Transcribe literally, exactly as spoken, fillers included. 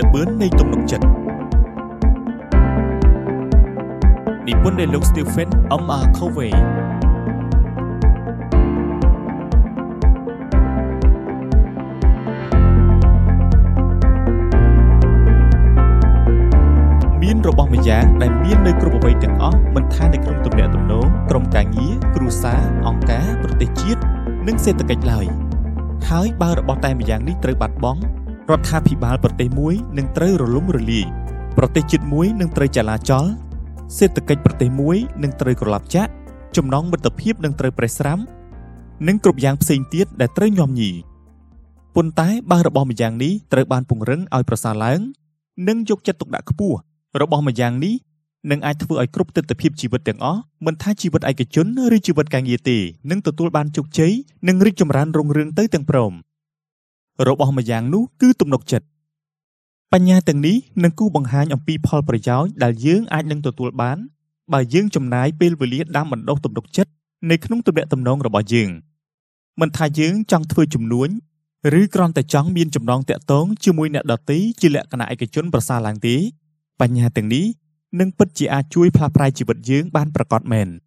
បឿននៃទំនុកចិត្តនិពន្ធដោយលោក Stephen M. R. Covey មានរបស់ម្យ៉ាងដែលមាននៅគ្រប់អ្វីទាំងអស់មិនថានៅក្នុងទំនាក់ទំនងក្រុមការងារគ្រួសារអង្គការប្រទេសជាតិនិងសេដ្ឋកិច្ចឡើយហើយបើរបស់តែម្យ៉ាងនេះត្រូវបាត់បង់រដ្ឋាភិបាលប្រទេសមួយនឹងត្រូវរលំរលាយប្រទេសជាតិមួយនឹងត្រូវចលាចលសេដ្ឋកិច្ចប្រទេសមួយនឹងត្រូវក្រឡាប់ចាក់ចំណងមិត្តភាពនឹងត្រូវប្រេះស្រាំនិងគ្រប់យ៉ាងផ្សេងទៀតដែលត្រូវញោមញីប៉ុន្តែបើរបស់ម្យ៉ាងនេះត្រូវបានពង្រឹងឲ្យប្រសើរឡើងនិងយកចិត្តទុកដាក់ខ្ពស់របស់ម្យ៉ាងនេះនឹងអាចធ្វើឲ្យគ្រប់ទិដ្ឋភាពជីវិតទាំងអស់មិនថាជីវិតឯកជនឬជីវិតការងារទេនឹងទទួលបានជោគជ័យនិងរីកចម្រើនរុងរឿងទៅទាំងព្រមរបស់ម្យ៉ាងនោះគឺទំនុកចិត្តបញ្ញាទាំងនេះនឹងគូបង្ហាញអំពីផលប្រយោជន៍ដែលយើងអាចនឹងទទួលបានបើយើងចំណាយពេលវេលាដាំបណ្ដុះទំនុកចិត្តនៅក្នុងទំនាក់ទំនងរបស់យើងមិនថាយើងចង់ធ្វើជំនួញឬគ្រាន់តែចង់មានចំណងតាក់ទងជាមួយអ្នកដទៃជាលក្ខណៈឯកជនប្រសើរឡើងទេបញ្ញាទាំងនេះនឹងពិតជាអាចជួយផ្លាស់ប្រែជីវិតយើងបានប្រកបមែន